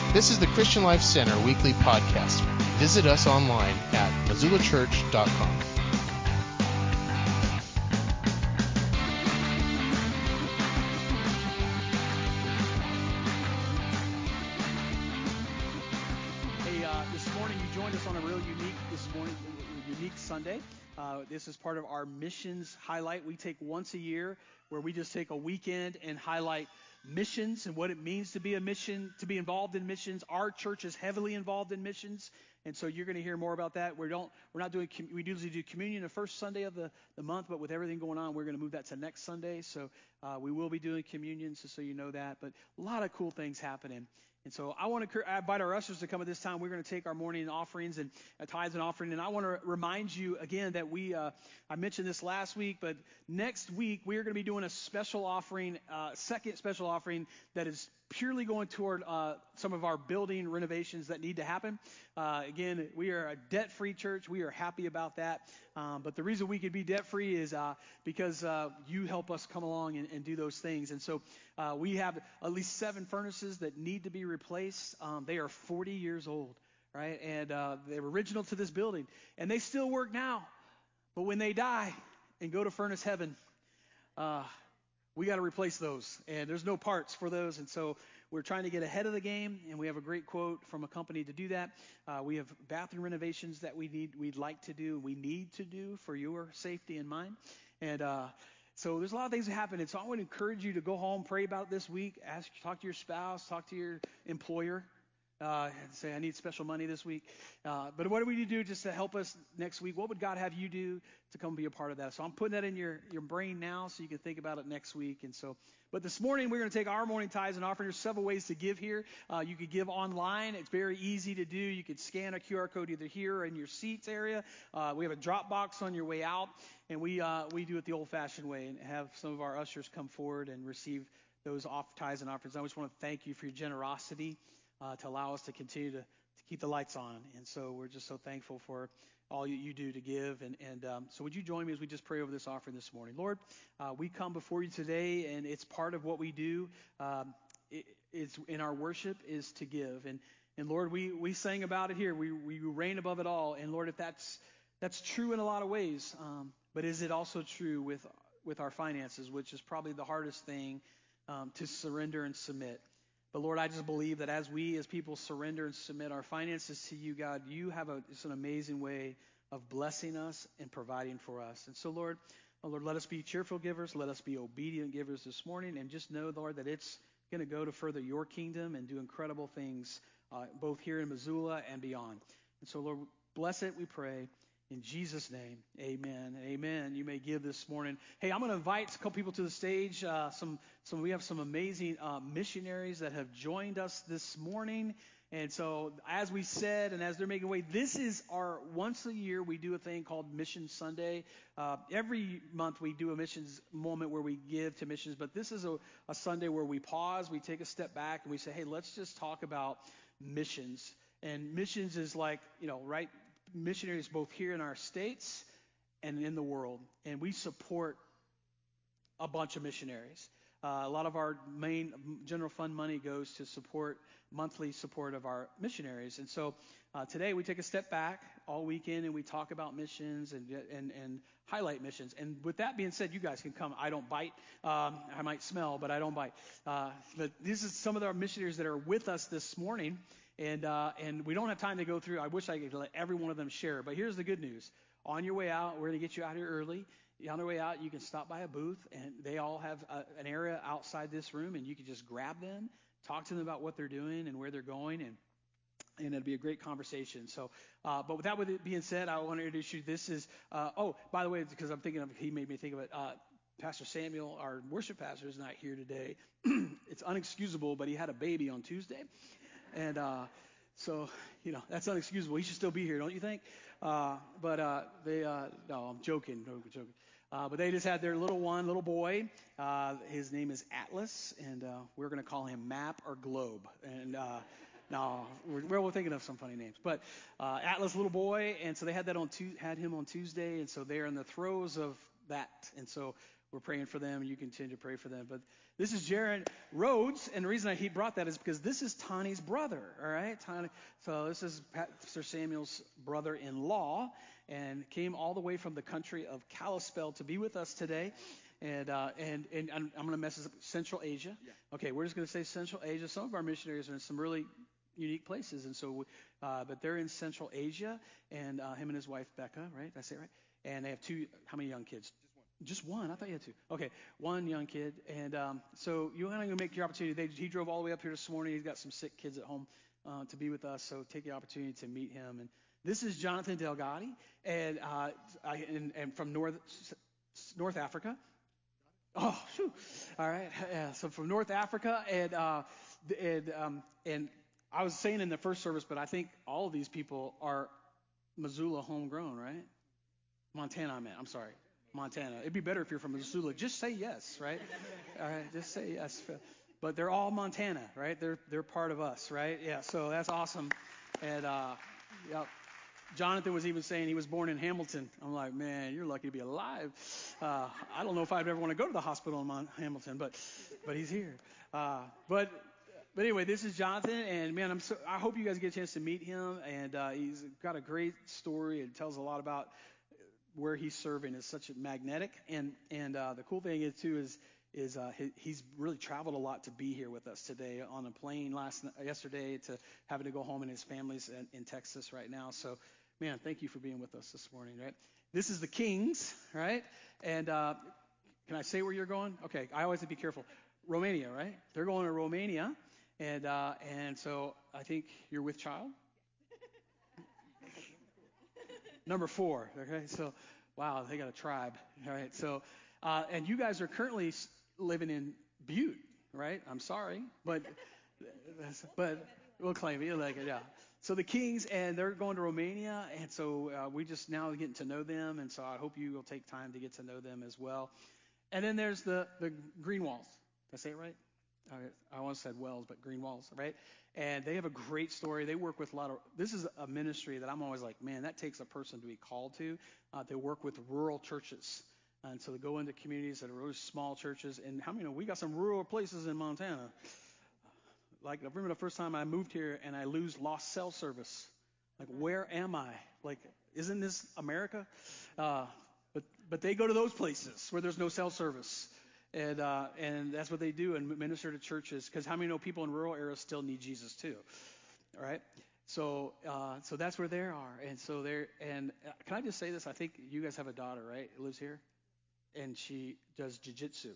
This is the Christian Life Center weekly podcast. Visit us online at missoulachurch.com. This morning you joined us on a real unique Sunday. This is part of our missions highlight. We take once a year where we just take a weekend and highlight missions and what it means to be a mission, to be involved in missions. Our church is heavily involved in missions, and so you're going to hear more about that. We usually do communion the first Sunday of the month, but with everything going on, we're going to move that to next Sunday. So we will be doing communion, so you know that. But a lot of cool things happening. And so I want to invite our ushers to come at this time. We're going to take our morning offerings and tithes and offering. And I want to remind you again that I mentioned this last week, but next week we're going to be doing a special offering, second special offering that is purely going toward some of our building renovations that need to happen. Again, we are a debt-free church. We are happy about that. But the reason we could be debt-free is because you help us come along and do those things. And so we have at least 7 furnaces that need to be replaced. They are 40 years old, right? And they're original to this building. And they still work now. But when they die and go to furnace heaven, we got to replace those, and there's no parts for those, and so we're trying to get ahead of the game, and we have a great quote from a company to do that. We have bathroom renovations that we need to do for your safety and mine, and so there's a lot of things that happen, and so I would encourage you to go home, pray about it this week, talk to your spouse, talk to your employer, say, I need special money this week. But what do we do just to help us next week? What would God have you do to come be a part of that? So I'm putting that in your brain now so you can think about it next week. But this morning, we're going to take our morning tithes and offerings. There's several ways to give here. You could give online. It's very easy to do. You could scan a QR code either here or in your seats area. We have a drop box on your way out. And we do it the old-fashioned way and have some of our ushers come forward and receive those tithes and offerings. I just want to thank you for your generosity. To allow us to continue to keep the lights on. And so we're just so thankful for all you do to give. So would you join me as we just pray over this offering this morning? Lord, we come before you today, and it's part of what we do. It's in our worship is to give. And Lord, we sang about it here. We reign above it all. And Lord, if that's true in a lot of ways, but is it also true with our finances, which is probably the hardest thing to surrender and submit? But Lord, I just believe that as people surrender and submit our finances to you, God, you have it's an amazing way of blessing us and providing for us. And so, Lord, let us be cheerful givers. Let us be obedient givers this morning. And just know, Lord, that it's going to go to further your kingdom and do incredible things, both here in Missoula and beyond. And so, Lord, bless it, we pray. In Jesus' name, amen. Amen. You may give this morning. Hey, I'm going to invite a couple people to the stage. We have some amazing missionaries that have joined us this morning. And so, as we said, and as they're making way, this is our once a year we do a thing called Mission Sunday. Every month we do a missions moment where we give to missions, but this is a Sunday where we pause, we take a step back, and we say, hey, let's just talk about missions. And missions is like, right? Missionaries both here in our states and in the world, and we support a bunch of missionaries. A lot of our main general fund money goes to monthly support of our missionaries. And so today we take a step back all weekend and we talk about missions and highlight missions. And with that being said, you guys can come. I don't bite. I might smell, but I don't bite. But this is some of our missionaries that are with us this morning. And we don't have time to go through. I wish I could let every one of them share. But here's the good news. On your way out, we're going to get you out here early. On your way out, you can stop by a booth, and they all have an area outside this room, and you can just grab them, talk to them about what they're doing and where they're going, and it'll be a great conversation. So, but with that being said, I want to introduce you. This is, by the way, because he made me think of it. Pastor Samuel, our worship pastor, is not here today. It's unexcusable, but he had a baby on Tuesday. And so, that's unexcusable. He should still be here, don't you think? No, I'm joking. But they just had their little boy. His name is Atlas, and we're going to call him Map or Globe. And no, we're thinking of some funny names. But Atlas, little boy, and so they had him on Tuesday, and so they're in the throes of that. And so we're praying for them, and you continue to pray for them. But this is Jared Rhodes, and the reason he brought that is because this is Tani's brother, all right? Tani, so this is Pastor Samuel's brother-in-law, and came all the way from the country of Kalispell to be with us today. And I'm going to mess this up. Central Asia. Yeah. Okay, we're just going to say Central Asia. Some of our missionaries are in some really unique places, and so, but they're in Central Asia, and him and his wife Becca, right? Did I say it right? And they have how many young kids? Just one. I thought you had two. Okay, one young kid. And so you want to make your opportunity. He drove all the way up here this morning. He's got some sick kids at home to be with us. So take the opportunity to meet him. And this is Jonathan Delgado, and from North Africa. Oh, shoot. All right. Yeah, so from North Africa, and I was saying in the first service, but I think all of these people are Missoula homegrown, right? Montana, I meant. I'm sorry. Montana. It'd be better if you're from Missoula. Just say yes, right? All right, just say yes. But they're all Montana, right? They're part of us, right? Yeah. So that's awesome. And yeah, Jonathan was even saying he was born in Hamilton. I'm like, man, you're lucky to be alive. I don't know if I'd ever want to go to the hospital in Hamilton, but he's here. But anyway, this is Jonathan, and man, I hope you guys get a chance to meet him. And he's got a great story. It tells a lot about where he's serving. Is such a magnetic, and the cool thing is too is he's really traveled a lot to be here with us today on a plane yesterday to having to go home, and his family's in Texas right now. So, man, thank you for being with us this morning. Right, this is the Kings, right? And can I say where you're going? Okay, I always have to be careful. Romania, right? They're going to Romania, and so I think you're with child. Number 4, okay? So, wow, they got a tribe, all right? So, and you guys are currently living in Butte, right? I'm sorry, but we'll claim it, like it, yeah. So the Kings, and they're going to Romania, and so we just now getting to know them, and so I hope you will take time to get to know them as well. And then there's the Greenwalls. Did I say it right? I almost said Wells, but Greenwalls, right? And they have a great story. They work with this is a ministry that I'm always like, man, that takes a person to be called to. They work with rural churches. And so they go into communities that are really small churches. And how many know we got some rural places in Montana? Like, I remember the first time I moved here and I lost cell service. Like, where am I? Like, isn't this America? But they go to those places where there's no cell service. And that's what they do and minister to churches, because how many know people in rural areas still need Jesus too? All right. So that's where they are. And so can I just say this? I think you guys have a daughter, right? Who lives here, and she does jiu-jitsu.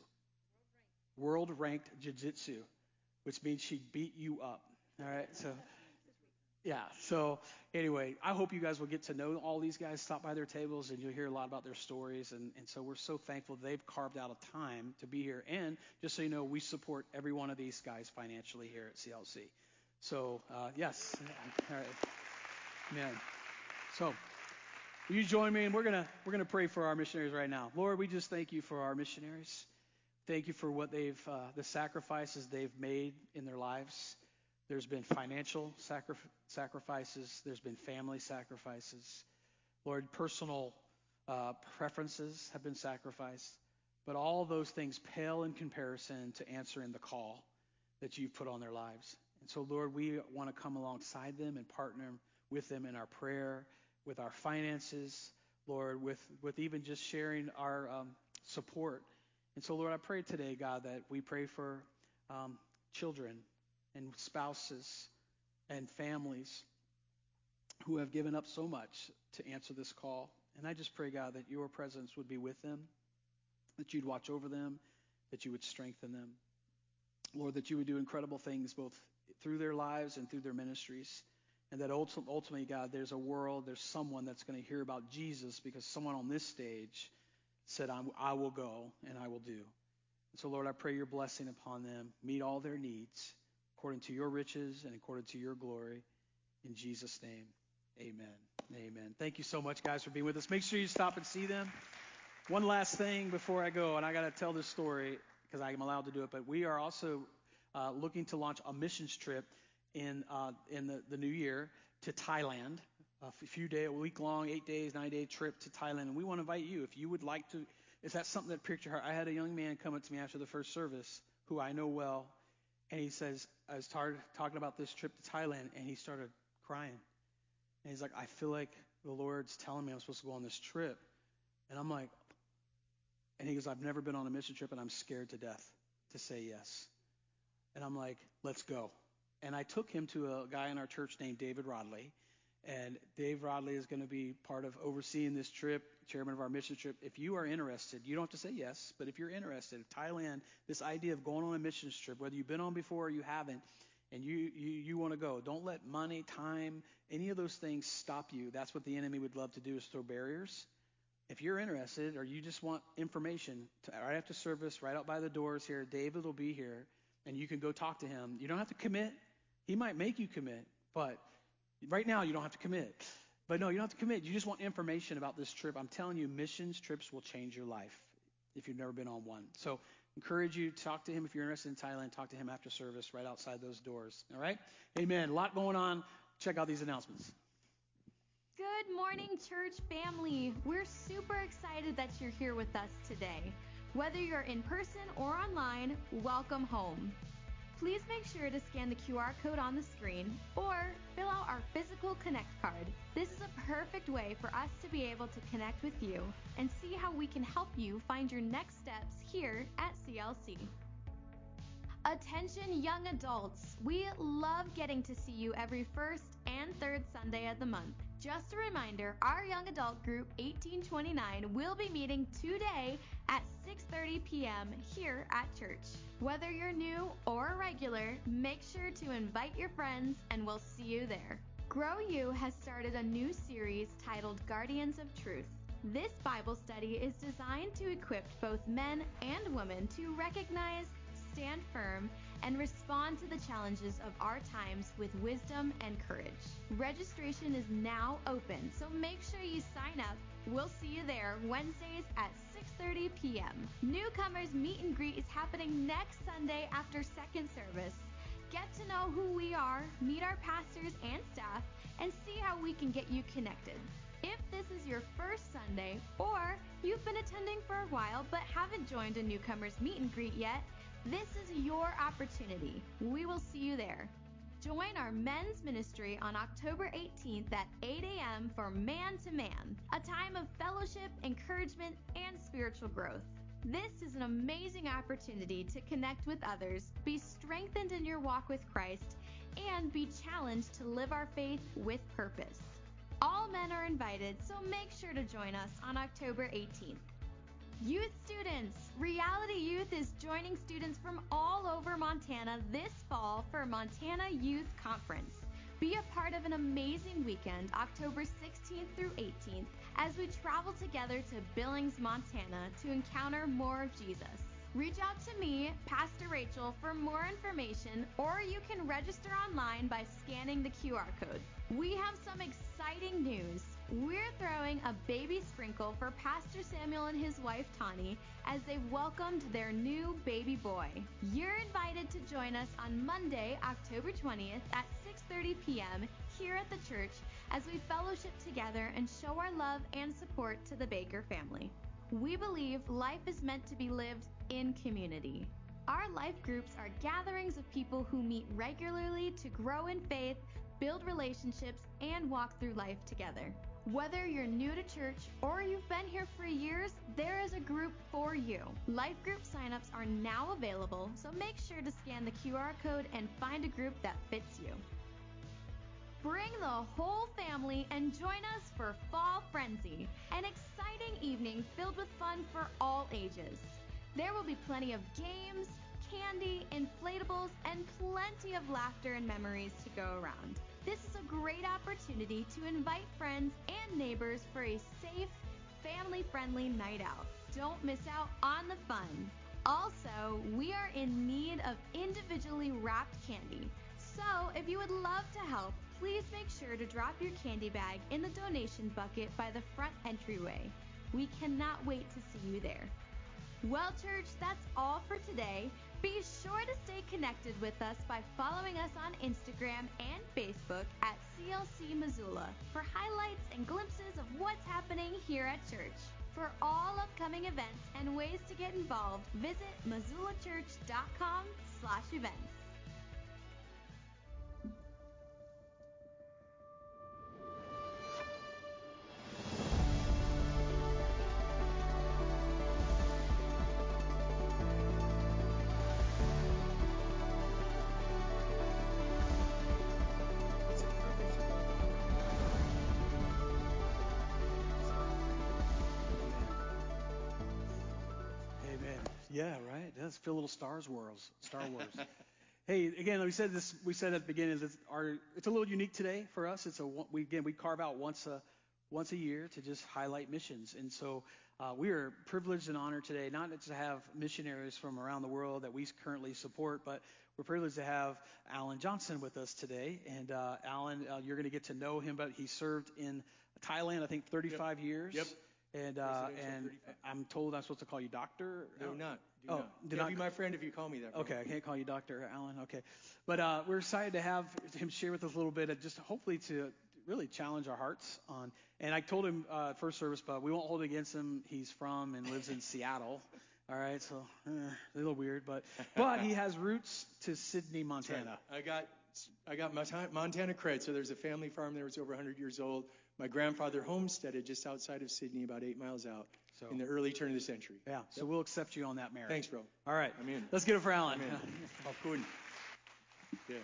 World ranked jiu-jitsu, which means she beat you up. All right. So yeah. So anyway, I hope you guys will get to know all these guys, stop by their tables, and you'll hear a lot about their stories. And so we're so thankful they've carved out a time to be here. And just so you know, we support every one of these guys financially here at CLC. So, yes. All right. Amen. So will you join me? And we're gonna pray for our missionaries right now. Lord, we just thank you for our missionaries. Thank you for what the sacrifices they've made in their lives. There's been financial sacrifices. There's been family sacrifices. Lord, personal preferences have been sacrificed. But all those things pale in comparison to answering the call that you've put on their lives. And so, Lord, we want to come alongside them and partner with them in our prayer, with our finances, Lord, with even just sharing our support. And so, Lord, I pray today, God, that we pray for children and spouses and families who have given up so much to answer this call. And I just pray, God, that your presence would be with them, that you'd watch over them, that you would strengthen them. Lord, that you would do incredible things both through their lives and through their ministries. And that ultimately, God, there's someone that's going to hear about Jesus because someone on this stage said, I will go and I will do. And so, Lord, I pray your blessing upon them. Meet all their needs according to your riches and according to your glory. In Jesus' name, amen. Amen. Thank you so much, guys, for being with us. Make sure you stop and see them. One last thing before I go, and I got to tell this story because I'm allowed to do it, but we are also looking to launch a missions trip in the new year to Thailand. A week-long, 8 days, 9-day trip to Thailand. And we want to invite you, if you would like to Is that something that pricked your heart? I had a young man come up to me after the first service who I know well, and he says, I was talking about this trip to Thailand, and he started crying. And he's like, I feel like the Lord's telling me I'm supposed to go on this trip. And I'm like, and he goes, I've never been on a mission trip, and I'm scared to death to say yes. And I'm like, let's go. And I took him to a guy in our church named David Rodley. And Dave Rodley is going to be part of overseeing this trip, chairman of our mission trip. If you are interested, you don't have to say yes, but if you're interested, Thailand, this idea of going on a mission trip, whether you've been on before or you haven't, and you want to go, don't let money, time, any of those things stop you. That's what the enemy would love to do, is throw barriers. If you're interested or you just want information, right after service, right out by the doors here, David will be here, and you can go talk to him. You don't have to commit. He might make you commit, but right now you don't have to commit. But no, you don't have to commit. You just want information about this trip. I'm telling you, missions trips will change your life if you've never been on one. So encourage you to talk to him. If you're interested in Thailand, talk to him after service right outside those doors. All right? Amen. A lot going on. Check out these announcements. Good morning, church family. We're super excited that you're here with us today. Whether you're in person or online, welcome home. Please make sure to scan the QR code on the screen or fill out our physical Connect card. This is a perfect way for us to be able to connect with you and see how we can help you find your next steps here at CLC. Attention young adults, we love getting to see you every first and third Sunday of the month. Just a reminder, our young adult group 1829 will be meeting today at 6:30 p.m. here at church. Whether you're new or a regular, make sure to invite your friends and we'll see you there. Grow You has started a new series titled Guardians of Truth. This Bible study is designed to equip both men and women to recognize, stand firm, and respond to the challenges of our times with wisdom and courage. Registration is now open, so make sure you sign up. We'll see you there Wednesdays at 6:30 p.m. Newcomers Meet and Greet is happening next Sunday after second service. Get to know who we are, meet our pastors and staff, and see how we can get you connected. If this is your first Sunday, or you've been attending for a while but haven't joined a Newcomers Meet and Greet yet, this is your opportunity. We will see you there. Join our men's ministry on October 18th at 8 a.m. for Man to Man, a time of fellowship, encouragement, and spiritual growth. This is an amazing opportunity to connect with others, be strengthened in your walk with Christ, and be challenged to live our faith with purpose. All men are invited, so make sure to join us on October 18th. Youth students, Reality Youth is joining students from all over Montana this fall for Montana Youth Conference. Be a part of an amazing weekend, October 16th through 18th, as we travel together to Billings, Montana to encounter more of Jesus. Reach out to me, Pastor Rachel, for more information, or you can register online by scanning the QR code. We have some exciting news. We're throwing a baby sprinkle for Pastor Samuel and his wife Tani as they welcomed their new baby boy. You're invited to join us on Monday, October 20th at 6:30 p.m. here at the church as we fellowship together and show our love and support to the Baker family. We believe life is meant to be lived in community. Our life groups are gatherings of people who meet regularly to grow in faith, build relationships, and walk through life together. Whether you're new to church or you've been here for years, there is a group for you. Life group signups are now available, so make sure to scan the QR code and find a group that fits you. Bring the whole family and join us for Fall Frenzy, an exciting evening filled with fun for all ages. There will be plenty of games, candy, inflatables, and plenty of laughter and memories to go around. This is a great opportunity to invite friends and neighbors for a safe, family-friendly night out. Don't miss out on the fun. Also, we are in need of individually wrapped candy. So, if you would love to help, please make sure to drop your candy bag in the donation bucket by the front entryway. We cannot wait to see you there. Well, church, that's all for today. Be sure to stay connected with us by following us on Instagram and Facebook at CLC Missoula for highlights and glimpses of what's happening here at church. For all upcoming events and ways to get involved, visit MissoulaChurch.com/events. Yeah, right. It does feel a little Star Wars. Hey, again, we said at the beginning, it's a little unique today for us. We carve out once a year to just highlight missions. And so we are privileged and honored today, not to have missionaries from around the world that we currently support, but we're privileged to have Alan Johnson with us today. And Alan, you're going to get to know him, but he served in Thailand, I think, 35 years. Yep. And I'm told I'm supposed to call you doctor. Do not. Do not be my friend if you call me that. Bro. Okay, I can't call you Dr. Allen. Okay, but we're excited to have him share with us a little bit, of just hopefully to really challenge our hearts on. And I told him first service, but we won't hold it against him. He's from and lives in Seattle. All right, so a little weird, but he has roots to Sydney, Montana. Right. I got Montana cred. So there's a family farm there. It's over 100 years old. My grandfather homesteaded just outside of Sydney, about 8 miles out, in the early turn of the century. Yeah, so we'll accept you on that merit. Thanks, bro. All right, I'm in. Let's get it for Alan. Yes.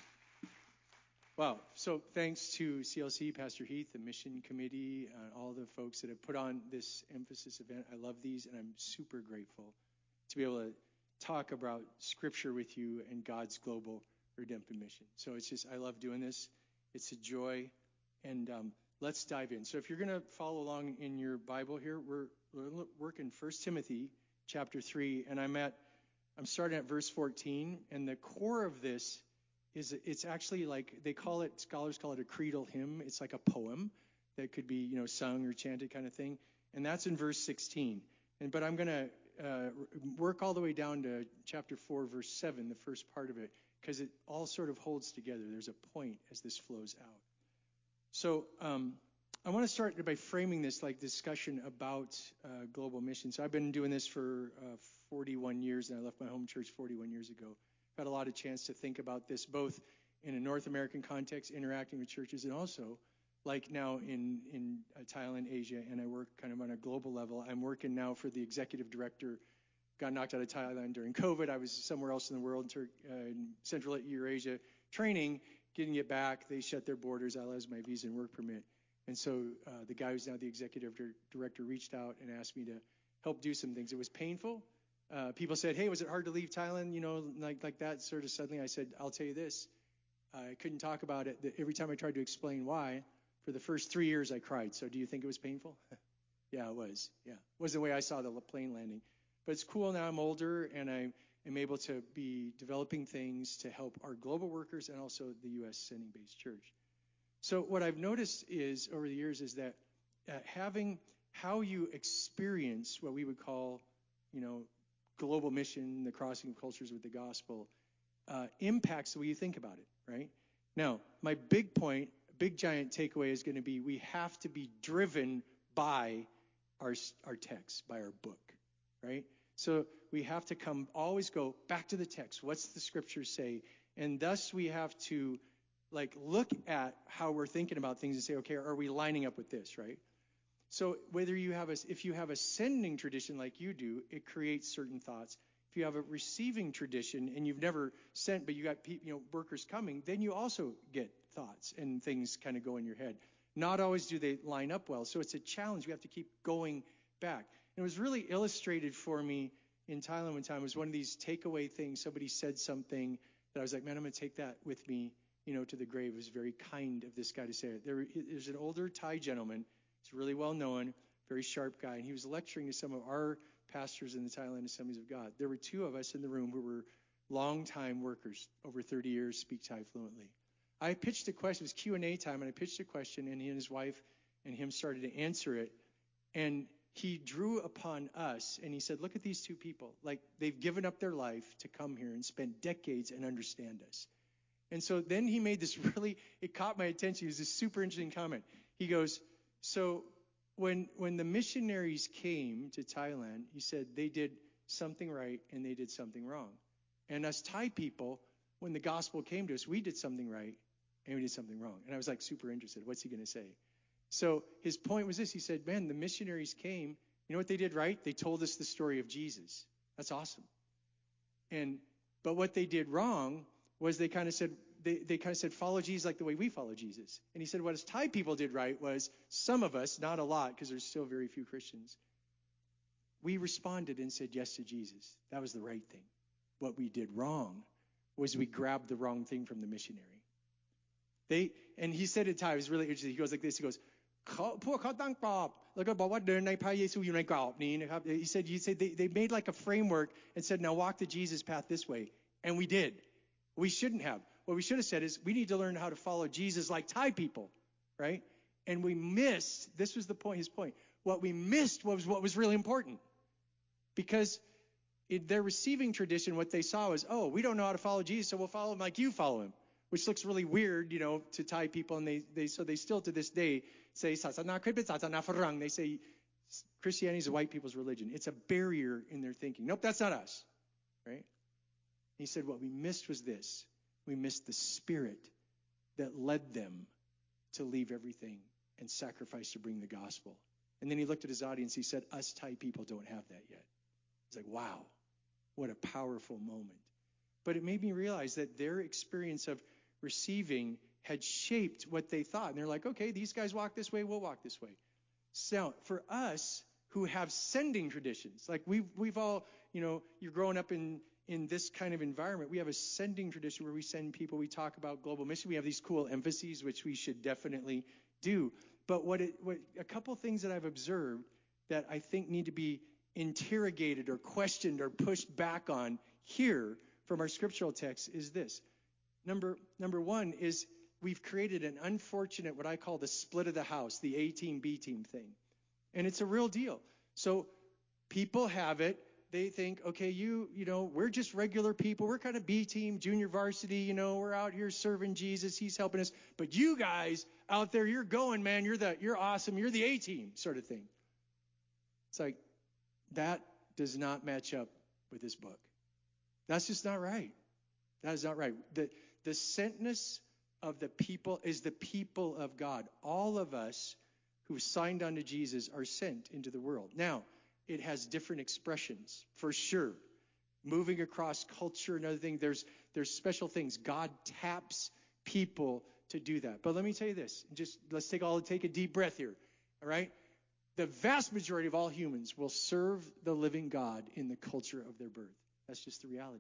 Wow. So thanks to CLC, Pastor Heath, the mission committee, all the folks that have put on this emphasis event. I love these, and I'm super grateful to be able to talk about Scripture with you and God's global redemptive mission. So I love doing this. It's a joy, and let's dive in. So if you're going to follow along in your Bible here, we're working 1 Timothy chapter 3, and I'm starting at verse 14, and the core of this is it's actually like scholars call it a creedal hymn. It's like a poem that could be, sung or chanted kind of thing, and that's in verse 16. But I'm going to work all the way down to chapter 4, verse 7, the first part of it, because it all sort of holds together. There's a point as this flows out. So I want to start by framing this like discussion about global mission. So I've been doing this for 41 years, and I left my home church 41 years ago. I've had a lot of chance to think about this, both in a North American context, interacting with churches, and also like now in Thailand, Asia, and I work kind of on a global level. I'm working now for the executive director. Got knocked out of Thailand during COVID. I was somewhere else in the world, in Central Eurasia, training. Getting it back, they shut their borders. I lost my visa and work permit. And so the guy who's now the executive director reached out and asked me to help do some things. It was painful. People said, hey, was it hard to leave Thailand? Like that sort of suddenly. I said, I'll tell you this. I couldn't talk about it. Every time I tried to explain why, for the first 3 years I cried. So do you think it was painful? Yeah, it was. Yeah. It was the way I saw the plane landing. But it's cool now. I'm older, and I am able to be developing things to help our global workers and also the U.S. sending-based church. So what I've noticed is over the years is that having how you experience what we would call, global mission, the crossing of cultures with the gospel, impacts the way you think about it, right? Now, my big point, big giant takeaway is going to be we have to be driven by our text, by our book, right? So we have to always go back to the text. What's the scriptures say? And thus we have to look at how we're thinking about things and say, okay, are we lining up with this, right? So if you have a sending tradition like you do, it creates certain thoughts. If you have a receiving tradition and you've never sent, but you got workers coming, then you also get thoughts and things kind of go in your head. Not always do they line up well. So it's a challenge. We have to keep going back. And it was really illustrated for me in Thailand one time. It was one of these takeaway things. Somebody said something that I was like, man, I'm going to take that with me, to the grave. It was very kind of this guy to say it. There's an older Thai gentleman. He's really well known, very sharp guy. And he was lecturing to some of our pastors in the Thailand Assemblies of God. There were two of us in the room who were long-time workers, over 30 years, speak Thai fluently. I pitched a question. It was Q&A time, and I pitched a question, and he and his wife and him started to answer it. And he drew upon us, and he said, look at these two people. They've given up their life to come here and spend decades and understand us. And so then he made this it caught my attention. It was this super interesting comment. He goes, so when the missionaries came to Thailand, he said they did something right and they did something wrong. And us Thai people, when the gospel came to us, we did something right and we did something wrong. And I was like super interested. What's he going to say? So his point was this. He said, man, the missionaries came. You know what they did right? They told us the story of Jesus. That's awesome. But what they did wrong was they kind of said, follow Jesus like the way we follow Jesus. And he said what us Thai people did right was some of us, not a lot because there's still very few Christians, we responded and said yes to Jesus. That was the right thing. What we did wrong was we grabbed the wrong thing from the missionary. And he said it Thai, it was really interesting. He goes like this, he goes, พวกเขาตั้งกรอบแล้วก็บอกว่าเดินในพระเยซูอยู่ในกรอบนี้นะครับ He said they made like a framework and said now walk the Jesus path this way, and we did. We shouldn't have. What we should have said is we need to learn how to follow Jesus like Thai people, right? And we missed, this was the point, his point. What we missed was what was really important. Because in their receiving tradition, what they saw was, oh, we don't know how to follow Jesus, so we'll follow him like you follow him, which looks really weird, to Thai people. And they still to this day say, Sasana Kripit Sasana Farang. They say Christianity is a white people's religion. It's a barrier in their thinking. Nope, that's not us, right? He said what we missed was this. We missed the spirit that led them to leave everything and sacrifice to bring the gospel. And then he looked at his audience. He said, us Thai people don't have that yet. It's like, wow, what a powerful moment. But it made me realize that their experience of receiving had shaped what they thought. And they're like, okay, these guys walk this way, we'll walk this way. So for us who have sending traditions, like we've all, you're growing up in this kind of environment, we have a sending tradition where we send people, we talk about global mission, we have these cool emphases, which we should definitely do. But what a couple things that I've observed that I think need to be interrogated or questioned or pushed back on here from our scriptural text is this. Number one is we've created an unfortunate, what I call the split of the house, the A team, B team thing. And it's a real deal. So people have it. They think, okay, we're just regular people. We're kind of B team, junior varsity, we're out here serving Jesus. He's helping us. But you guys out there, you're going, man. You're awesome. You're the A team sort of thing. It's like, that does not match up with this book. That's just not right. That is not right. The sentness of the people is the people of God. All of us who signed on to Jesus are sent into the world. Now, it has different expressions, for sure. Moving across culture and other things, there's special things. God taps people to do that. But let me tell you this. Let's take a deep breath here. All right? The vast majority of all humans will serve the living God in the culture of their birth. That's just the reality.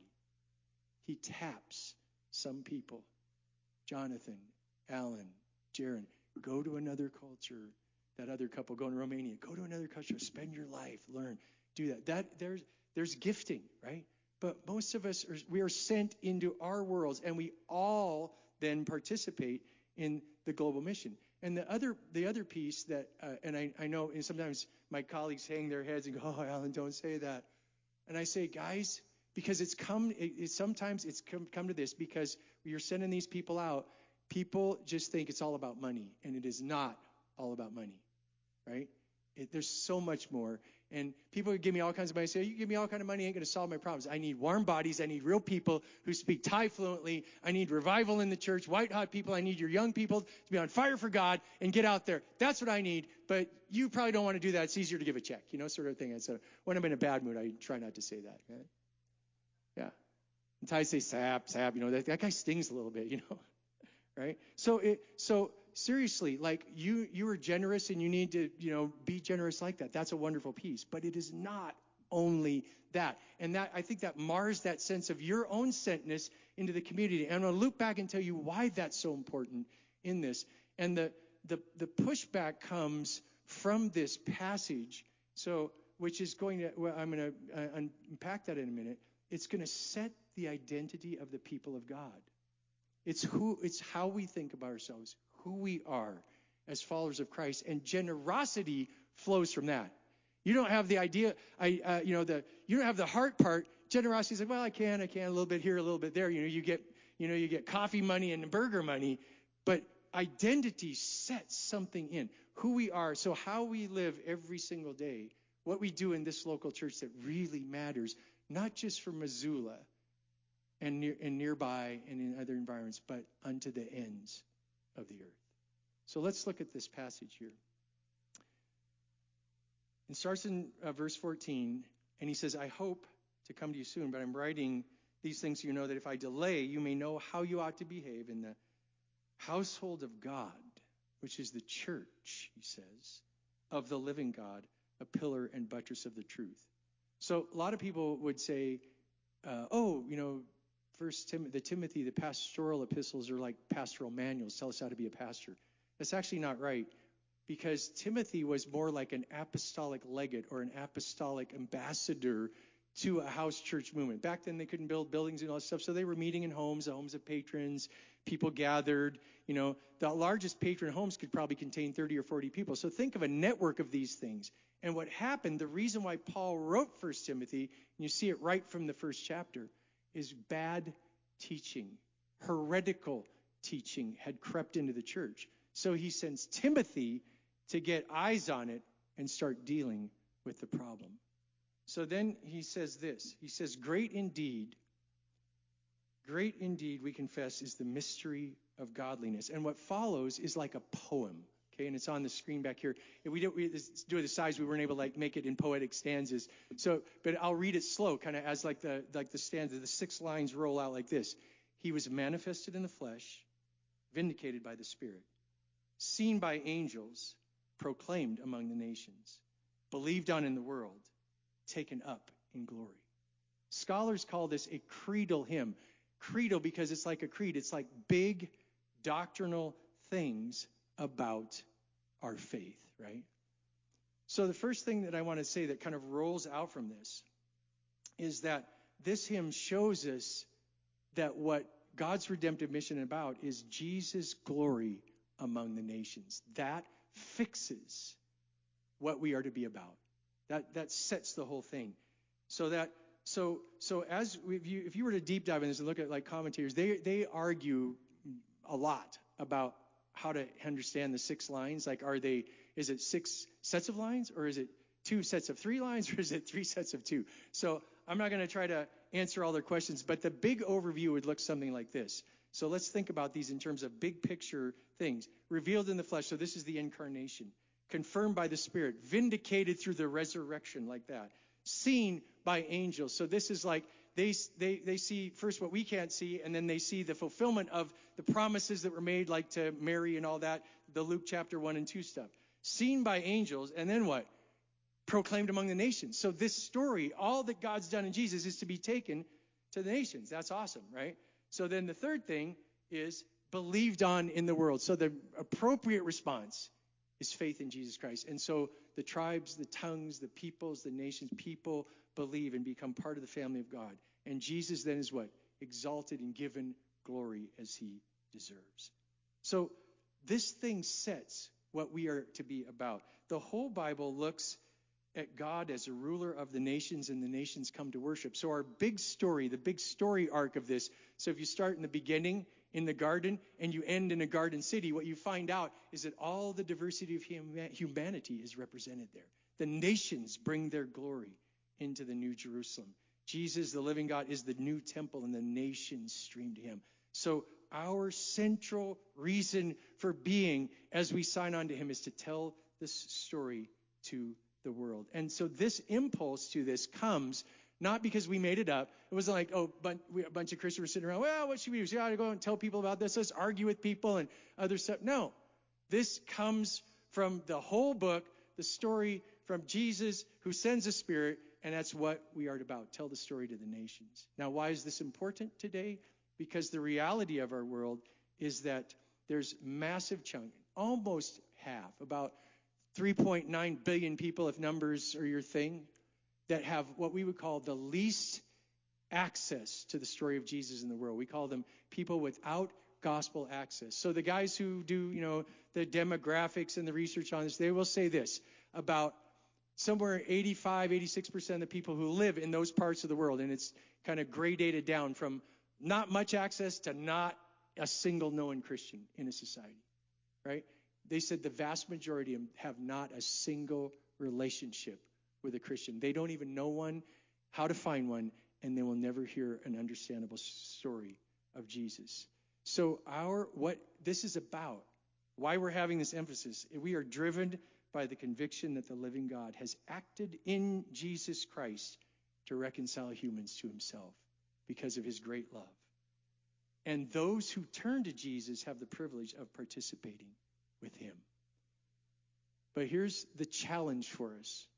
He taps some people. Jonathan, Alan, Jaron, go to another culture. That other couple going to Romania. Go to another culture. Spend your life. Learn. Do that. There's gifting, right? But most of us we are sent into our worlds, and we all then participate in the global mission. And the other piece that, and I know, and sometimes my colleagues hang their heads and go, "Oh, Alan, don't say that." And I say, guys, because sometimes it's come to this, because you're sending these people out. People just think it's all about money, and it is not all about money, right? There's so much more. And people would give me all kinds of money. Say, you give me all kind of money, ain't going to solve my problems. I need warm bodies. I need real people who speak Thai fluently. I need revival in the church, white hot people. I need your young people to be on fire for God and get out there. That's what I need. But you probably don't want to do that. It's easier to give a check, sort of thing. And so when I'm in a bad mood, I try not to say that. Right? Yeah. And Thai say sap, that guy stings a little bit, right? So seriously, like you are generous and you need to, be generous like that. That's a wonderful piece. But it is not only that. And that, I think that mars that sense of your own sentness into the community. And I'm going to loop back and tell you why that's so important in this. And the pushback comes from this passage. So, which is going to, I'm going to unpack that in a minute. It's going to set the identity of the people of God. It's how we think about ourselves, who we are as followers of Christ, and generosity flows from that. You don't have the idea, you don't have the heart part. Generosity is like, well, I can a little bit here, a little bit there. You get coffee money and burger money, but identity sets something in who we are. So how we live every single day, what we do in this local church that really matters, not just for Missoula and nearby and in other environments, but unto the ends of the earth. So let's look at this passage here. It starts in verse 14, and he says, I hope to come to you soon, but I'm writing these things so you know that if I delay, you may know how you ought to behave in the household of God, which is the church, he says, of the living God, a pillar and buttress of the truth. So a lot of people would say, Timothy, the pastoral epistles are like pastoral manuals, tell us how to be a pastor. That's actually not right, because Timothy was more like an apostolic legate or an apostolic ambassador to a house church movement. Back then, they couldn't build buildings and all that stuff, so they were meeting in homes, the homes of patrons. People gathered. The largest patron homes could probably contain 30 or 40 people. So think of a network of these things. And what happened, the reason why Paul wrote 1 Timothy, and you see it right from the first chapter, is bad teaching, heretical teaching had crept into the church. So he sends Timothy to get eyes on it and start dealing with the problem. So then he says this. He says, great indeed, we confess, is the mystery of godliness. And what follows is like a poem. Okay, and it's on the screen back here. If we do it the size, we weren't able to make it in poetic stanzas. So, but I'll read it slow, kind of as like the stanza. The 6 lines roll out like this. He was manifested in the flesh, vindicated by the Spirit, seen by angels, proclaimed among the nations, believed on in the world, taken up in glory. Scholars call this a creedal hymn. Creedal because it's like a creed. It's like big doctrinal things about our faith, right? So the first thing that I want to say that kind of rolls out from this is that this hymn shows us that what God's redemptive mission is about is Jesus' glory among the nations. That fixes what we are to be about. That sets the whole thing. So if you were to deep dive in this and look at like commentators, they argue a lot about how to understand the 6 lines. Like, is it 6 sets of lines, or is it 2 sets of 3 lines, or is it 3 sets of 2? So I'm not going to try to answer all their questions, but the big overview would look something like this. So let's think about these in terms of big picture things. Revealed in the flesh, so this is the incarnation. Confirmed by the Spirit, vindicated through the resurrection, like that. Seen by angels. So this is like they see first what we can't see, and then they see the fulfillment of the promises that were made, like to Mary and all that, the Luke chapter 1 and 2 stuff. Seen by angels, and then what? Proclaimed among the nations. So this story, all that God's done in Jesus, is to be taken to the nations. That's awesome, right? So then the third thing is believed on in the world. So the appropriate response is faith in Jesus Christ. And so the tribes, the tongues, the peoples, the nations, people believe and become part of the family of God. And Jesus then is what? Exalted and given glory as he deserves. So this thing sets what we are to be about. The whole Bible looks at God as a ruler of the nations, and the nations come to worship. So our big story, the big story arc of this, so if you start in the beginning in the garden and you end in a garden city, what you find out is that all the diversity of humanity is represented there. The nations bring their glory into the New Jerusalem. Jesus, the living God, is the new temple, and the nations stream to him. So our central reason for being as we sign on to him is to tell this story to the world. And so this impulse to this comes not because we made it up. It wasn't like, a bunch of Christians were sitting around, well, what should we do? So, to go and tell people about this. Let's argue with people and other stuff. No, this comes from the whole book, the story from Jesus who sends a Spirit, and that's what we are about. Tell the story to the nations. Now, why is this important today? Because the reality of our world is that there's massive chunk, almost half, about 3.9 billion people, if numbers are your thing, that have what we would call the least access to the story of Jesus in the world. We call them people without gospel access. So the guys who do, the demographics and the research on this, they will say this about somewhere 85, 86% of the people who live in those parts of the world, and it's kind of gradated down from not much access to not a single known Christian in a society. right? They said the vast majority of them have not a single relationship with a Christian. They don't even know one, how to find one, and they will never hear an understandable story of Jesus. So what this is about, why we're having this emphasis, we are driven by the conviction that the living God has acted in Jesus Christ to reconcile humans to himself because of his great love. And those who turn to Jesus have the privilege of participating with him. But here's the challenge for us.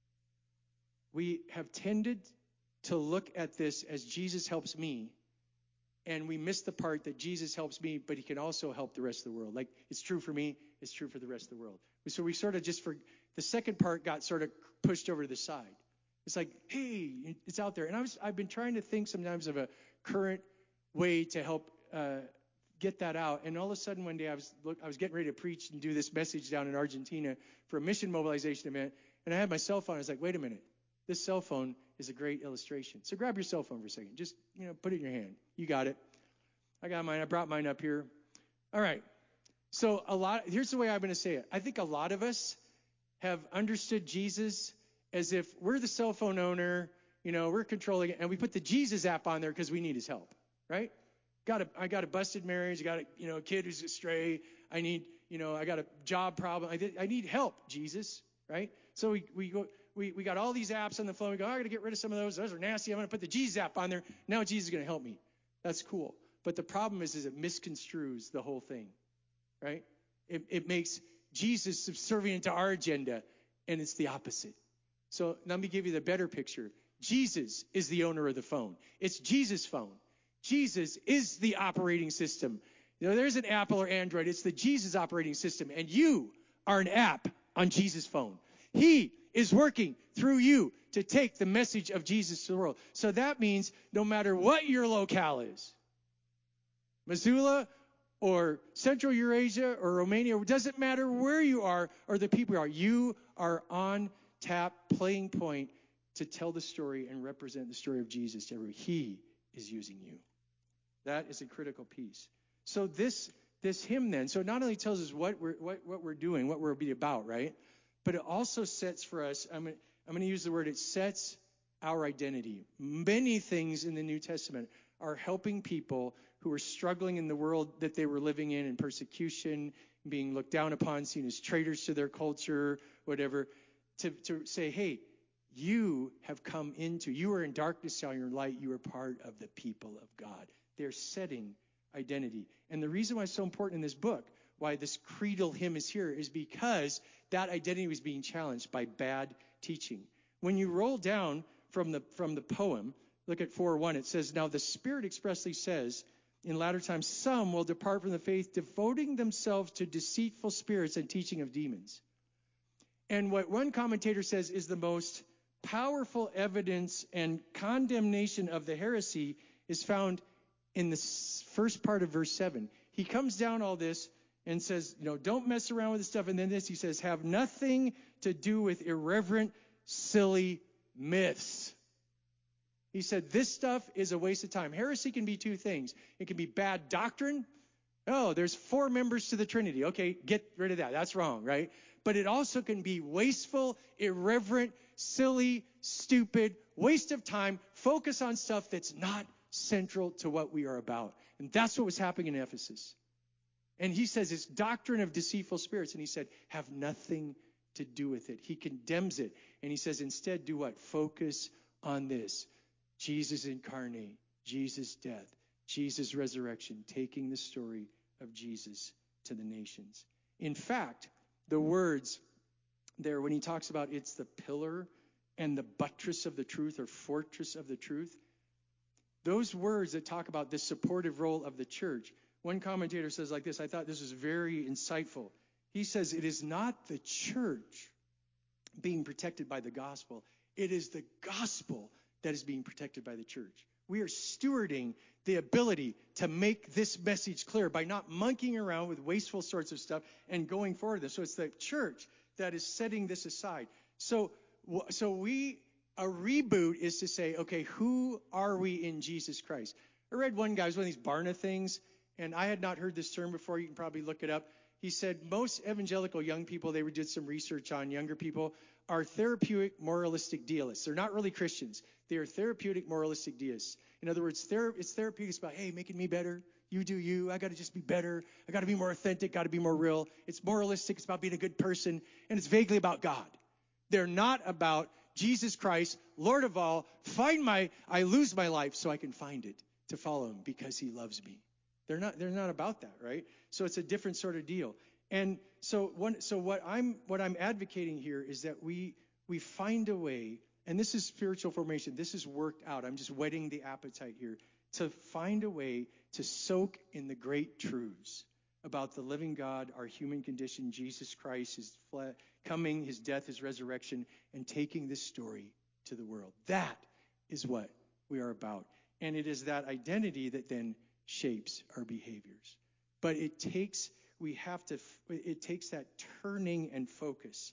We have tended to look at this as Jesus helps me, and we miss the part that Jesus helps me, but he can also help the rest of the world. Like, it's true for me, it's true for the rest of the world. So we sort of the second part got sort of pushed over to the side. It's like, hey, it's out there. And I've been trying to think sometimes of a current way to help get that out. And all of a sudden one day I was getting ready to preach and do this message down in Argentina for a mission mobilization event, and I had my cell phone. I was like, wait a minute. This cell phone is a great illustration. So grab your cell phone for a second. Just, put it in your hand. You got it. I got mine. I brought mine up here. All right. So here's the way I'm going to say it. I think a lot of us have understood Jesus as if we're the cell phone owner, we're controlling it, and we put the Jesus app on there because we need his help, right? I got a busted marriage. I got a kid who's astray. I got a job problem. I need help, Jesus, right? So we got all these apps on the phone. We go, I got to get rid of some of those. Those are nasty. I'm going to put the Jesus app on there. Now Jesus is going to help me. That's cool. But the problem is it misconstrues the whole thing, right? It makes Jesus subservient to our agenda, and it's the opposite. So let me give you the better picture. Jesus is the owner of the phone. It's Jesus' phone. Jesus is the operating system. There's an Apple or Android. It's the Jesus operating system, and you are an app on Jesus' phone. He is working through you to take the message of Jesus to the world. So that means no matter what your locale is, Missoula or Central Eurasia or Romania, it doesn't matter where you are or the people you are on tap, playing point to tell the story and represent the story of Jesus to everyone. He is using you. That is a critical piece. So this hymn then, so it not only tells us what we're doing, what we're be about, right? But it also sets for us, I'm going to use the word, it sets our identity. Many things in the New Testament are helping people who are struggling in the world that they were living in persecution, being looked down upon, seen as traitors to their culture, whatever, to say, hey, you are in darkness, now you're in light, you are part of the people of God. They're setting identity. And the reason why it's so important in this book, why this creedal hymn is here, is because that identity was being challenged by bad teaching. When you roll down from the poem, look at 4:1, it says, now the Spirit expressly says, in latter times, some will depart from the faith, devoting themselves to deceitful spirits and teaching of demons. And what one commentator says is the most powerful evidence and condemnation of the heresy is found in the first part of verse 7. He comes down all this and says, don't mess around with this stuff. And then he says, have nothing to do with irreverent, silly myths. He said, this stuff is a waste of time. Heresy can be two things. It can be bad doctrine. Oh, there's 4 members to the Trinity. Okay, get rid of that. That's wrong, right? But it also can be wasteful, irreverent, silly, stupid, waste of time. Focus on stuff that's not central to what we are about. And that's what was happening in Ephesus. And he says it's doctrine of deceitful spirits. And he said, have nothing to do with it. He condemns it. And he says, instead, do what? Focus on this. Jesus incarnate, Jesus' death, Jesus' resurrection, taking the story of Jesus to the nations. In fact, the words there, when he talks about it's the pillar and the buttress of the truth or fortress of the truth, those words that talk about the supportive role of the church, one commentator says like this, I thought this was very insightful. He says it is not the church being protected by the gospel. It is the gospel that is being protected by the church. We are stewarding the ability to make this message clear by not monkeying around with wasteful sorts of stuff and going forward with this. So it's the church that is setting this aside. So a reboot is to say, okay, who are we in Jesus Christ? I read one guy, it was one of these Barna things, and I had not heard this term before. You can probably look it up. He said most evangelical young people, they did some research on younger people, are therapeutic moralistic deists. They're not really Christians. They are therapeutic moralistic deists. In other words, it's therapeutic. It's about, hey, making me better. You do you. I got to just be better. I got to be more authentic. Got to be more real. It's moralistic. It's about being a good person. And it's vaguely about God. They're not about Jesus Christ, Lord of all. I lose my life so I can find it to follow him because he loves me. They're not about that, right? So it's a different sort of deal. And so what I'm advocating here is that we find a way, and this is spiritual formation. This is worked out. I'm just whetting the appetite here to find a way to soak in the great truths about the living God, our human condition, Jesus Christ, his coming, his death, his resurrection, and taking this story to the world. That is what we are about. And it is that identity that then shapes our behaviors. But it takes that turning and focus.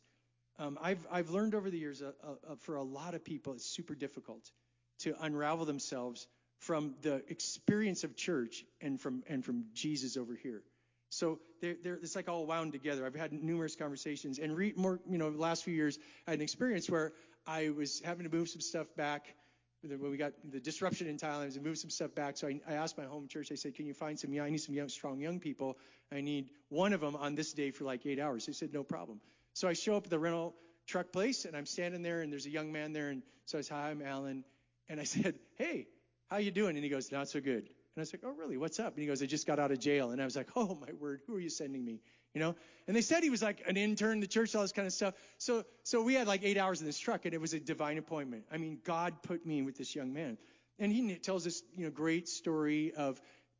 I've learned over the years for a lot of people it's super difficult to unravel themselves from the experience of church and from Jesus over here. So it's like all wound together. I've had numerous conversations and the last few years I had an experience where I was having to move some stuff back. When we got the disruption in Thailand, I was to move some stuff back. So I asked my home church, I said, can you find I need some strong young people. I need one of them on this day for like 8 hours. They said, no problem. So I show up at the rental truck place, and I'm standing there, and there's a young man there. And so I said, hi, I'm Alan. And I said, hey, how you doing? And he goes, not so good. And I was like, oh, really? What's up? And he goes, I just got out of jail. And I was like, oh, my word, who are you sending me? And they said he was like an intern in the church, all this kind of stuff. So we had like 8 hours in this truck, and it was a divine appointment. I mean, God put me with this young man. And he tells this, great story of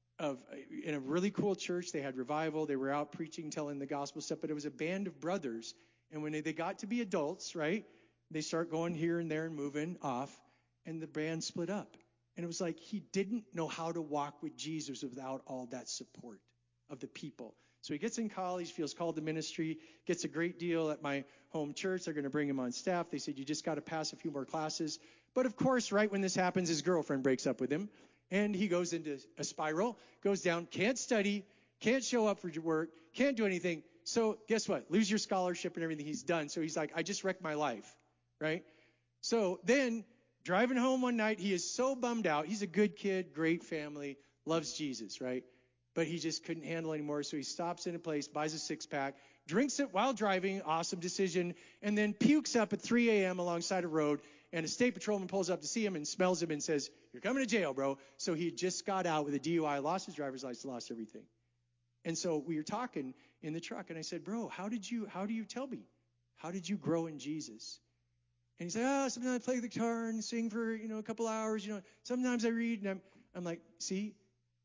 in a really cool church. They had revival. They were out preaching, telling the gospel stuff, but it was a band of brothers. And when they got to be adults, right, they start going here and there and moving off, and the band split up. And it was like he didn't know how to walk with Jesus without all that support of the people. So he gets in college, feels called to ministry, gets a great deal at my home church. They're going to bring him on staff. They said, you just got to pass a few more classes. But of course, right when this happens, his girlfriend breaks up with him. And he goes into a spiral, goes down, can't study, can't show up for work, can't do anything. So guess what? Lose your scholarship and everything he's done. So he's like, I just wrecked my life, right? So then driving home one night, he is so bummed out. He's a good kid, great family, loves Jesus, right? But he just couldn't handle it anymore. So he stops in a place, buys a six-pack, drinks it while driving, awesome decision, and then pukes up at 3 a.m. alongside a road. And a state patrolman pulls up to see him and smells him and says, you're coming to jail, bro. So he just got out with a DUI, lost his driver's license, lost everything. And so we were talking in the truck, and I said, bro, how do you tell me? How did you grow in Jesus? And he said, sometimes I play the guitar and sing for, a couple hours. Sometimes I read. And I'm like, see,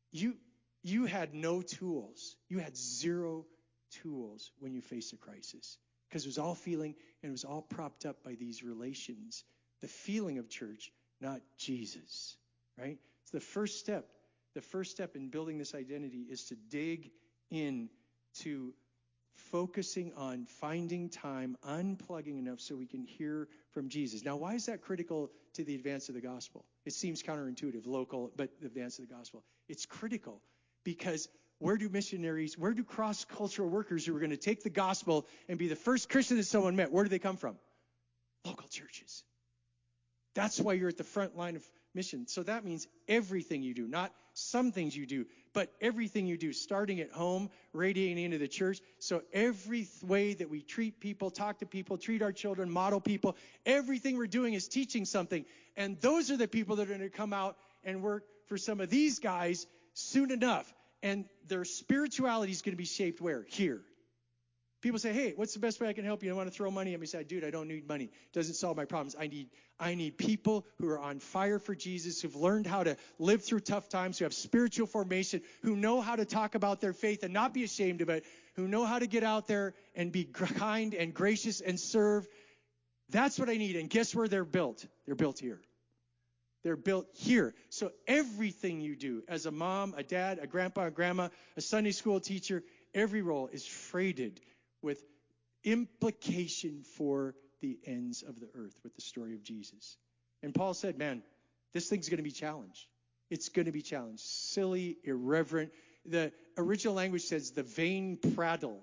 you had no tools. You had zero tools when you faced a crisis because it was all feeling and it was all propped up by these relations. The feeling of church, not Jesus, right? So the first step in building this identity is to dig in to focusing on finding time, unplugging enough so we can hear from Jesus. Now, why is that critical to the advance of the gospel? It seems counterintuitive, local, but the advance of the gospel. It's critical because where do cross-cultural workers who are going to take the gospel and be the first Christian that someone met, where do they come from? Local churches. That's why you're at the front line of mission. So that means everything you do, not some things you do, but everything you do, starting at home, radiating into the church. So every way that we treat people, talk to people, treat our children, model people, everything we're doing is teaching something. And those are the people that are going to come out and work for some of these guys soon enough. And their spirituality is going to be shaped where? Here. People say, hey, what's the best way I can help you? I want to throw money at me. I say, dude, I don't need money. It doesn't solve my problems. I need people who are on fire for Jesus, who've learned how to live through tough times, who have spiritual formation, who know how to talk about their faith and not be ashamed of it, who know how to get out there and be kind and gracious and serve. That's what I need. And guess where they're built? They're built here. They're built here. So everything you do as a mom, a dad, a grandpa, a grandma, a Sunday school teacher, every role is freighted with implication for the ends of the earth with the story of Jesus. And Paul said, man, this thing's going to be challenged. It's going to be challenged. Silly, irreverent. The original language says the vain prattle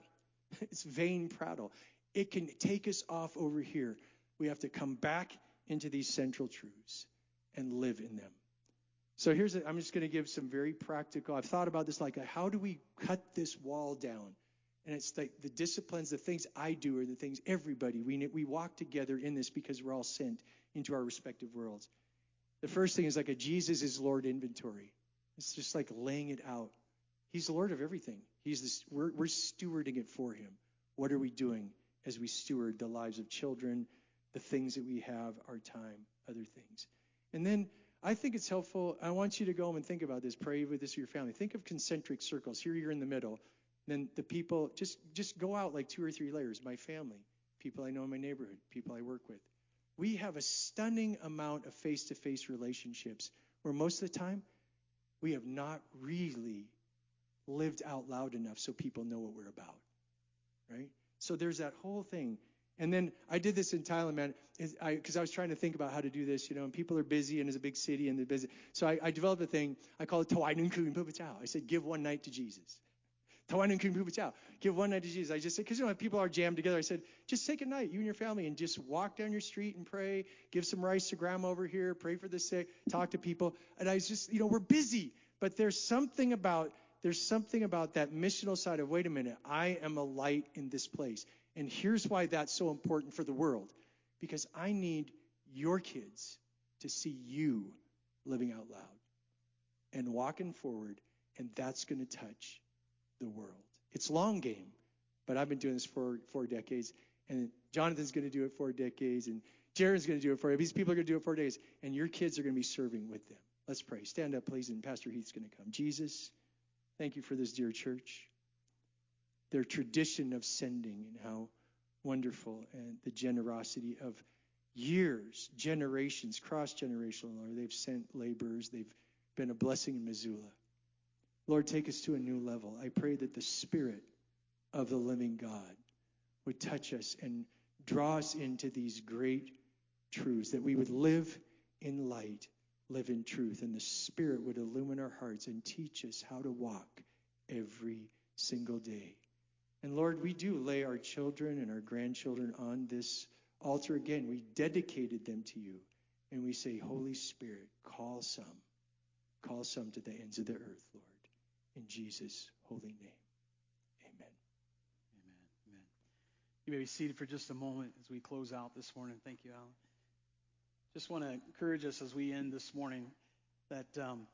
It's vain prattle. It can take us off over here. We have to come back into these central truths and live in them. So I'm just going to give some very practical. I've thought about this like, how do we cut this wall down? And it's like the disciplines, the things I do are the things everybody, we walk together in this because we're all sent into our respective worlds. The first thing is like a Jesus is Lord inventory. It's just like laying it out. He's the Lord of everything. We're stewarding it for him. What are we doing as we steward the lives of children, the things that we have, our time, other things? And then I think it's helpful. I want you to go home and think about this. Pray with this with your family. Think of concentric circles. Here you're in the middle. Then the people, just go out like 2 or 3 layers. My family, people I know in my neighborhood, people I work with. We have a stunning amount of face-to-face relationships where most of the time we have not really lived out loud enough so people know what we're about, right? So there's that whole thing. And then I did this in Thailand, man, because I was trying to think about how to do this, and people are busy, and it's a big city, and they're busy. So I developed a thing. I call it Tawai Nun Kun Pu Chao. I said, give one night to Jesus. Tawai Nun Kun Pu Chao. Give one night to Jesus. I just said, because people are jammed together. I said, just take a night, you and your family, and just walk down your street and pray. Give some rice to grandma over here. Pray for the sick. Talk to people. And I was just, we're busy. But there's something about that missional side of, wait a minute, I am a light in this place. And here's why that's so important for the world. Because I need your kids to see you living out loud and walking forward, and that's going to touch the world. It's long game, but I've been doing this for 4 decades, and Jonathan's going to do it 4 decades, and Jared's going to do it 4 days. These people are going to do it 4 days, and your kids are going to be serving with them. Let's pray. Stand up, please, and Pastor Heath's going to come. Jesus, thank you for this dear church. Their tradition of sending and how wonderful, and the generosity of years, generations, cross-generational, Lord. They've sent laborers. They've been a blessing in Missoula. Lord, take us to a new level. I pray that the Spirit of the living God would touch us and draw us into these great truths, that we would live in light, live in truth, and the Spirit would illumine our hearts and teach us how to walk every single day. And Lord, we do lay our children and our grandchildren on this altar again. We dedicated them to you, and we say, Holy Spirit, call some to the ends of the earth, Lord. In Jesus' holy name, amen. Amen. You may be seated for just a moment as we close out this morning. Thank you, Alan. Just want to encourage us as we end this morning that,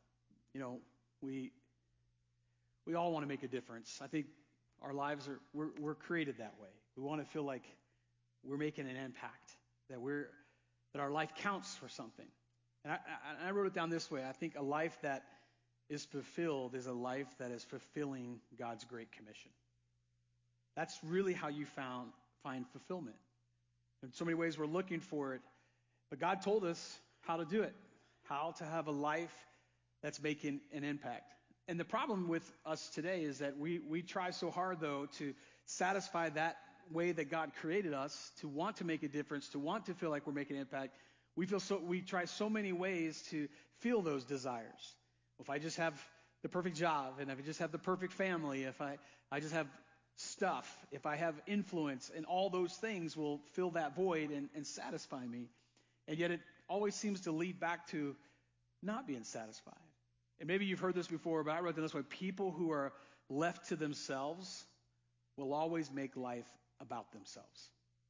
we all want to make a difference. I think our lives we're created that way. We want to feel like we're making an impact, that our life counts for something. And I wrote it down this way. I think a life that is fulfilled is a life that is fulfilling God's great commission. That's really how you find fulfillment. In so many ways, we're looking for it, but God told us how to do it, how to have a life that's making an impact. And the problem with us today is that we try so hard, though, to satisfy that way that God created us, to want to make a difference, to want to feel like we're making an impact. We try so many ways to feel those desires. If I just have the perfect job, and if I just have the perfect family, if I just have stuff, if I have influence, and all those things will fill that void and satisfy me. And yet it always seems to lead back to not being satisfied. And maybe you've heard this before, but I wrote it this way. People who are left to themselves will always make life about themselves.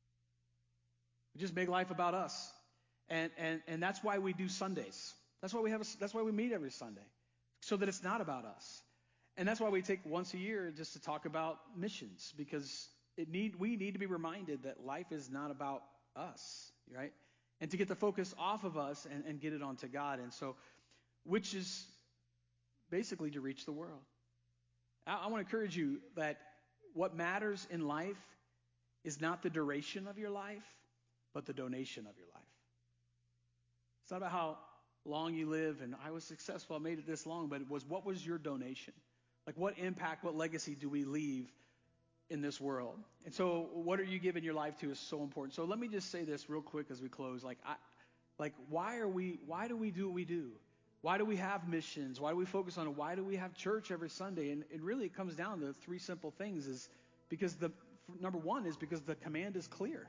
We just make life about us. And that's why we do Sundays. That's why we meet every Sunday, so that it's not about us. And that's why we take once a year just to talk about missions, because we need to be reminded that life is not about us, right? And to get the focus off of us and get it onto God. And so, which is basically to reach the world. I want to encourage you that what matters in life is not the duration of your life, but the donation of your life. It's not about how long you live and I was successful, I made it this long, but what was your donation? Like, what impact, what legacy do we leave in this world? And so what are you giving your life to is so important. So let me just say this real quick as we close. Why do we do what we do? Why do we have missions? Why do we focus on it? Why do we have church every Sunday? And really it comes down to 3 simple things, is because the number one is because the command is clear.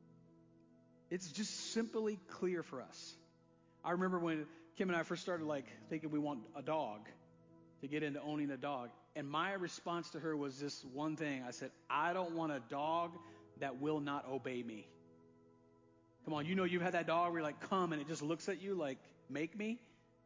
It's just simply clear for us. I remember when Kim and I first started thinking we want a dog, to get into owning a dog. And my response to her was this one thing. I said, I don't want a dog that will not obey me. Come on, you've had that dog where you're like, come, and it just looks at you like, make me.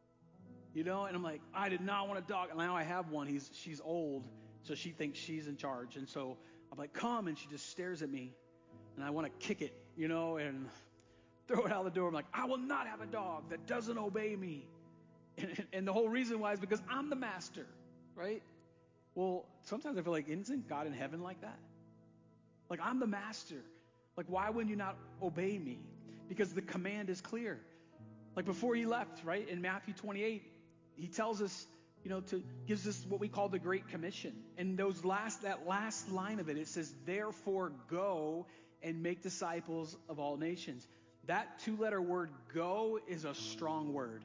And I'm like, I did not want a dog. And now I have one. She's old, so she thinks she's in charge. And so I'm like, come, and she just stares at me. And I want to kick it, and throw it out the door. I'm like, I will not have a dog that doesn't obey me. And the whole reason why is because I'm the master, right? Well, sometimes I feel like, isn't God in heaven like that? Like, I'm the master. Like, why wouldn't you not obey me? Because the command is clear. Like, before he left, right, in Matthew 28, he tells us, gives us what we call the Great Commission. And that last line of it, it says, therefore go and make disciples of all nations. That 2-letter word, go, is a strong word.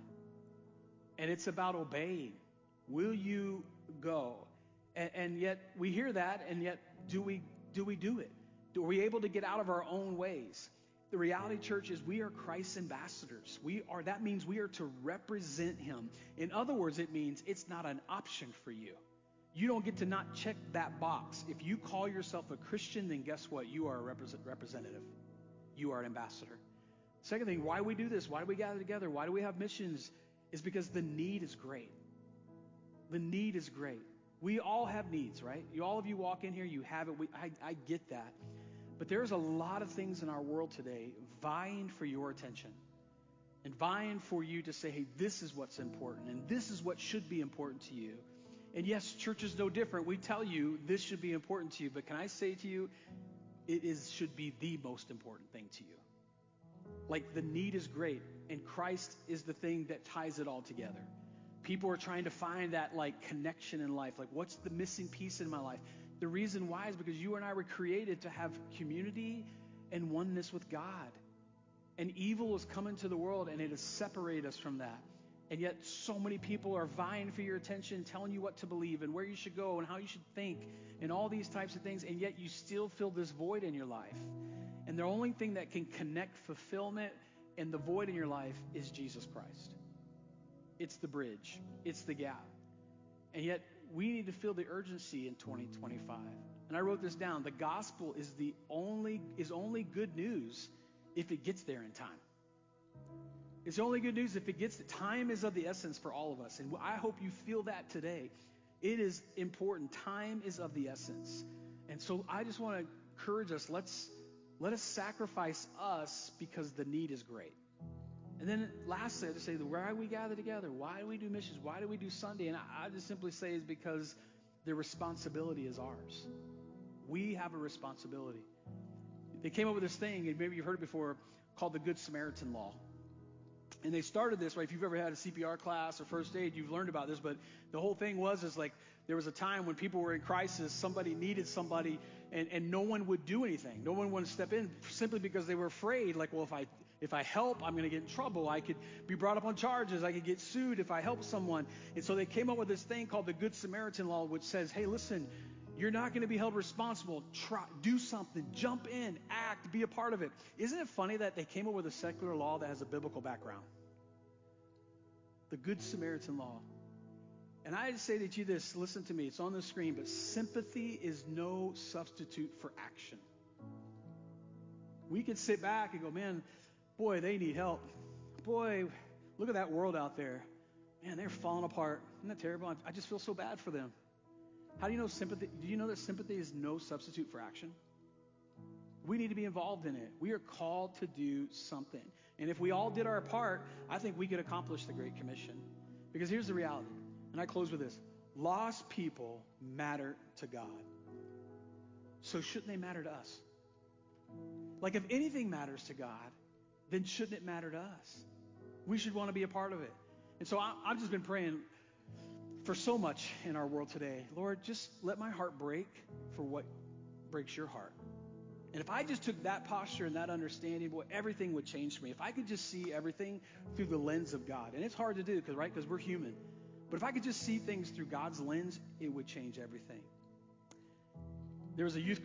And it's about obeying. Will you go? And yet we hear that, and yet do we do it? Are we able to get out of our own ways? The reality, church, is we are Christ's ambassadors. That means we are to represent him. In other words, it means it's not an option for you. You don't get to not check that box. If you call yourself a Christian, then guess what? You are a representative. You are an ambassador. Second thing, why we do this, why do we gather together, why do we have missions, is because the need is great. The need is great. We all have needs, right? All of you walk in here, you have it. I get that. But there's a lot of things in our world today vying for your attention and vying for you to say, hey, this is what's important and this is what should be important to you. And yes, church is no different. We tell you this should be important to you, but can I say to you, should be the most important thing to you. Like, the need is great, and Christ is the thing that ties it all together. People are trying to find that connection in life. Like, what's the missing piece in my life? The reason why is because you and I were created to have community and oneness with God. And evil has come into the world, and it has separated us from that. And yet so many people are vying for your attention, telling you what to believe and where you should go and how you should think and all these types of things, and yet you still feel this void in your life. And the only thing that can connect fulfillment and the void in your life is Jesus Christ. It's the bridge. It's the gap. And yet we need to feel the urgency in 2025. And I wrote this down. The gospel is only good news if it gets there in time. It's only good news if it gets there. Time is of the essence for all of us. And I hope you feel that today. It is important. Time is of the essence. And so I just want to encourage us. Let us sacrifice us because the need is great. And then lastly, I just say, why we gather together? Why do we do missions? Why do we do Sunday? And I just simply say is because the responsibility is ours. We have a responsibility. They came up with this thing, and maybe you've heard it before, called the Good Samaritan Law. And they started this, right? If you've ever had a CPR class or first aid, you've learned about this. But the whole thing was there was a time when people were in crisis, somebody needed somebody, and no one would do anything. No one wanted to step in simply because they were afraid. Like, well, if I help, I'm going to get in trouble. I could be brought up on charges. I could get sued if I help someone. And so they came up with this thing called the Good Samaritan Law, which says, hey, listen, you're not going to be held responsible. Do something. Jump in. Act. Be a part of it. Isn't it funny that they came up with a secular law that has a biblical background? The Good Samaritan Law. And I just say to you this, listen to me, it's on the screen, but sympathy is no substitute for action. We could sit back and go, man, boy, they need help. Boy, look at that world out there. Man, they're falling apart. Isn't that terrible? I just feel so bad for them. How do you know sympathy? Do you know that sympathy is no substitute for action? We need to be involved in it. We are called to do something. And if we all did our part, I think we could accomplish the Great Commission. Because here's the reality, and I close with this. Lost people matter to God. So shouldn't they matter to us? Like, if anything matters to God, then shouldn't it matter to us? We should want to be a part of it. And so I've just been praying for so much in our world today. Lord, just let my heart break for what breaks your heart. And if I just took that posture and that understanding, boy, everything would change for me. If I could just see everything through the lens of God. And it's hard to do because we're human. But if I could just see things through God's lens, it would change everything. There was a youth group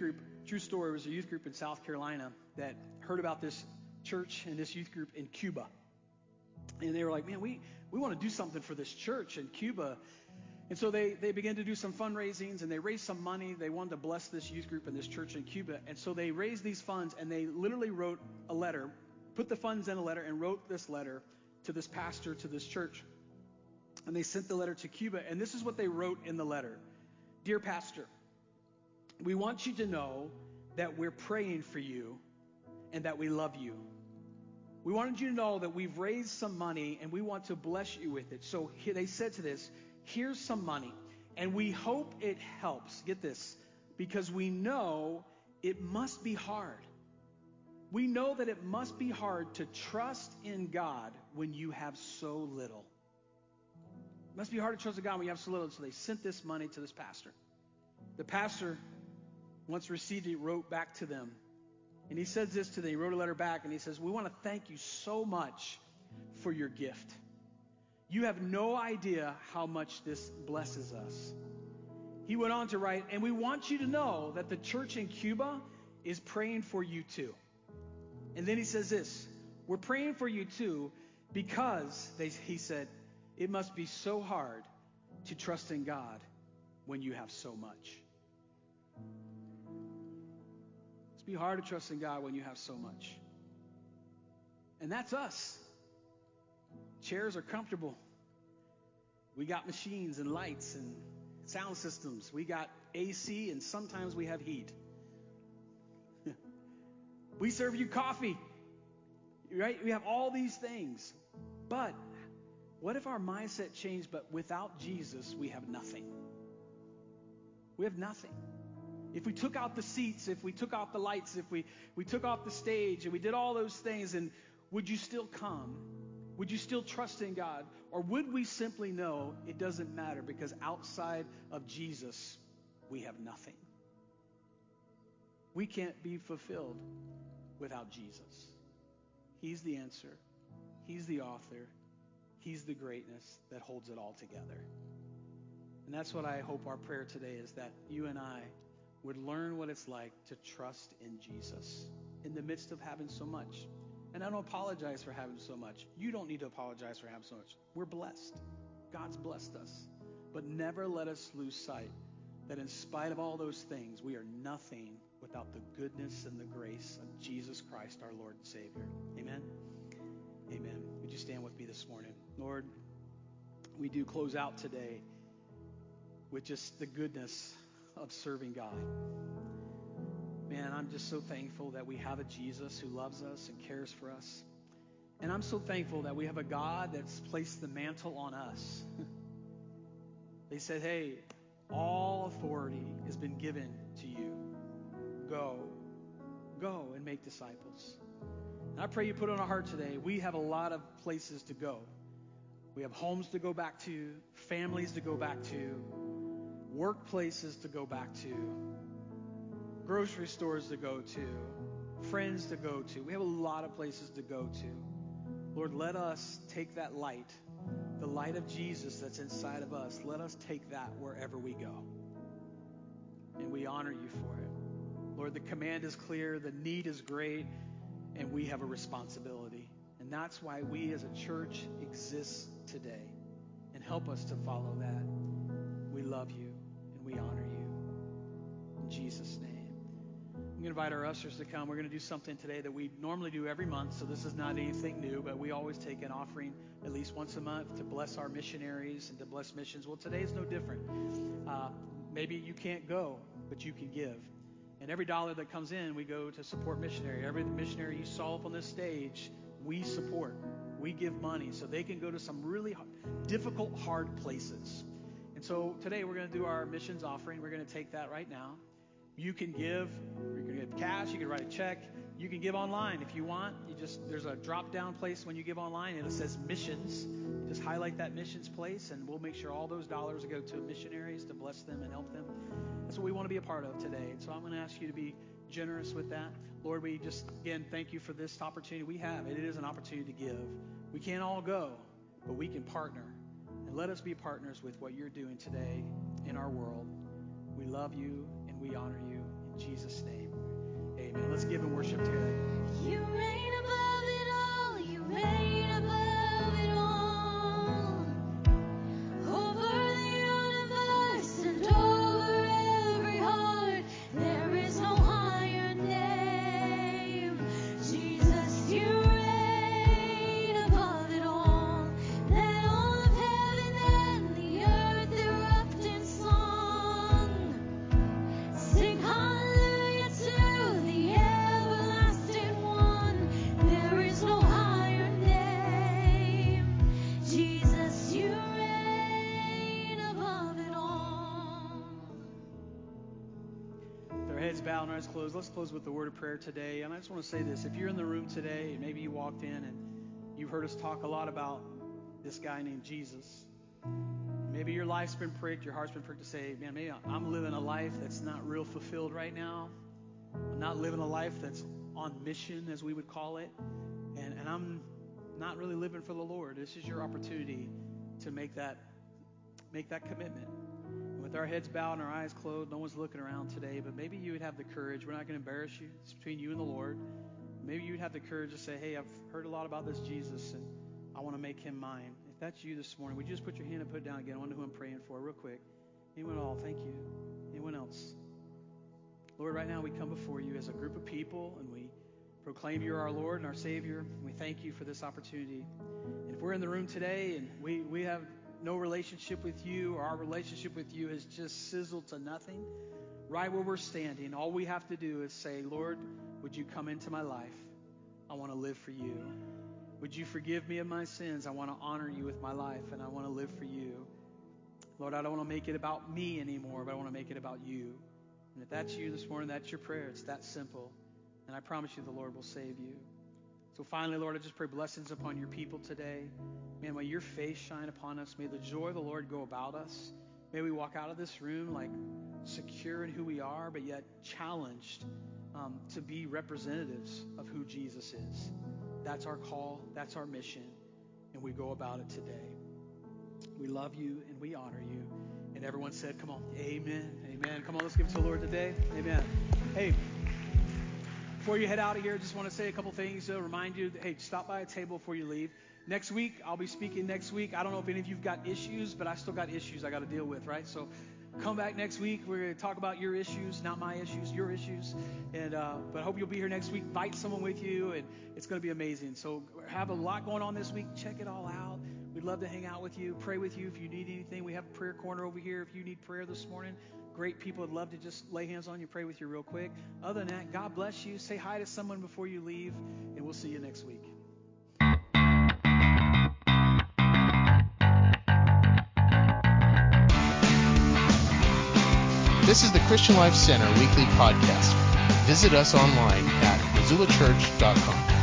True story. There was a youth group in South Carolina that heard about this church and this youth group in Cuba. And they were like, man, we want to do something for this church in Cuba. And so they began to do some fundraisings, and they raised some money. They wanted to bless this youth group and this church in Cuba. And so they raised these funds, and they literally wrote a letter, put the funds in a letter, and wrote this letter to this pastor, to this church. And they sent the letter to Cuba. And this is what they wrote in the letter. Dear Pastor, we want you to know that we're praying for you and that we love you. We wanted you to know that we've raised some money and we want to bless you with it. So they said to this, here's some money, and we hope it helps. Get this, because we know it must be hard. We know that it must be hard to trust in God when you have so little. It must be hard to trust in God when you have so little. So they sent this money to this pastor. The pastor, once received it, wrote back to them. And he says this to them. He wrote a letter back, and he says, we want to thank you so much for your gift. You have no idea how much this blesses us. He went on to write, and we want you to know that the church in Cuba is praying for you too. And then he says this, we're praying for you too because, he said, it must be so hard to trust in God when you have so much. It's be hard to trust in God when you have so much. And that's us. Chairs are comfortable. We got machines and lights and sound systems. We got AC, and sometimes we have heat. We serve you coffee, right? We have all these things. But what if our mindset changed, but without Jesus, we have nothing? We have nothing. If we took out the seats, if we took out the lights, if we took off the stage, and we did all those things, and would you still come? Would you still trust in God? Or would we simply know it doesn't matter because outside of Jesus, we have nothing? We can't be fulfilled without Jesus. He's the answer. He's the author. He's the greatness that holds it all together. And that's what I hope our prayer today is, that you and I would learn what it's like to trust in Jesus in the midst of having so much. And I don't apologize for having so much. You don't need to apologize for having so much. We're blessed. God's blessed us. But never let us lose sight that in spite of all those things, we are nothing without the goodness and the grace of Jesus Christ, our Lord and Savior. Amen? Amen. Would you stand with me this morning? Lord, we do close out today with just the goodness of serving God. Man, I'm just so thankful that we have a Jesus who loves us and cares for us. And I'm so thankful that we have a God that's placed the mantle on us. They said, hey, all authority has been given to you. Go and make disciples. And I pray you put on our heart today, we have a lot of places to go. We have homes to go back to, families to go back to, workplaces to go back to, grocery stores to go to, friends to go to. We have a lot of places to go to. Lord, let us take that light, the light of Jesus that's inside of us. Let us take that wherever we go. And we honor you for it. Lord, the command is clear, the need is great, and we have a responsibility. And that's why we as a church exist today. And help us to follow that. We love you and we honor you. In Jesus' name. I'm going to invite our ushers to come. We're going to do something today that we normally do every month, so this is not anything new, but we always take an offering at least once a month to bless our missionaries and to bless missions. Well, today is no different. Maybe you can't go, but you can give. And every dollar that comes in, we go to support missionary. Every missionary you saw up on this stage, we support. We give money so they can go to some really difficult, hard places. And so today we're going to do our missions offering. We're going to take that right now. You can give. You can give cash. You can write a check. You can give online if you want. There's a drop-down place when you give online, and it says missions. You just highlight that missions place, and we'll make sure all those dollars go to missionaries to bless them and help them. That's what we want to be a part of today. And so I'm going to ask you to be generous with that. Lord, we just, again, thank you for this opportunity we have. It is an opportunity to give. We can't all go, but we can partner. And let us be partners with what you're doing today in our world. We love you and we honor you. In Jesus' name, amen. Let's give Him worship today. You reign above it all. You reign above it all. Over the universe and over every heart, there is no higher name. Jesus, you reign above it all. Let all of heaven and the earth erupt in song. Sing hallelujah to the everlasting one. There is no higher name. Jesus, you reign above it all. With our heads bowed and our eyes closed, let's close with the word of prayer today. And I just want to say this. If you're in the room today, and maybe you walked in and you've heard us talk a lot about this guy named Jesus. Maybe your life's been pricked, your heart's been pricked to say, man, maybe I'm living a life that's not real fulfilled right now. I'm not living a life that's on mission, as we would call it. And I'm not really living for the Lord. This is your opportunity to make that commitment. And with our heads bowed and our eyes closed, no one's looking around today, but maybe you would have the courage. We're not going to embarrass you. It's between you and the Lord. Maybe you would have the courage to say, hey, I've heard a lot about this Jesus, and I want to make him mine. If that's you this morning, would you just put your hand and put it down again? I wonder who I'm praying for real quick. Anyone at all? Thank you. Anyone else? Lord, right now we come before you as a group of people, and we proclaim you are our Lord and our Savior. And we thank you for this opportunity. And if we're in the room today and we have no relationship with you, or our relationship with you has just sizzled to nothing, right where we're standing, all we have to do is say, Lord, would you come into my life? I want to live for you. Would you forgive me of my sins? I want to honor you with my life, and I want to live for you. Lord, I don't want to make it about me anymore, but I want to make it about you. And if that's you this morning, that's your prayer. It's that simple. And I promise you the Lord will save you. So finally, Lord, I just pray blessings upon your people today. Man, may your face shine upon us. May the joy of the Lord go about us. May we walk out of this room like secure in who we are, but yet challenged to be representatives of who Jesus is. That's our call. That's our mission. And we go about it today. We love you and we honor you. And everyone said, come on, amen, amen. Come on, let's give it to the Lord today. Amen. Hey, before you head out of here, I just want to say a couple things to remind you. Hey, stop by a table before you leave. Next week, I'll be speaking next week. I don't know if any of you've got issues, but I still got issues I got to deal with, right? So come back next week. We're going to talk about your issues, not my issues, your issues. And but I hope you'll be here next week. Invite someone with you, and it's going to be amazing. So have a lot going on this week. Check it all out. We'd love to hang out with you, pray with you if you need anything. We have a prayer corner over here if you need prayer this morning. Great people would love to just lay hands on you, pray with you real quick. Other than that, God bless you. Say hi to someone before you leave, and we'll see you next week. This is the Christian Life Center weekly podcast. Visit us online at MissoulaChurch.com.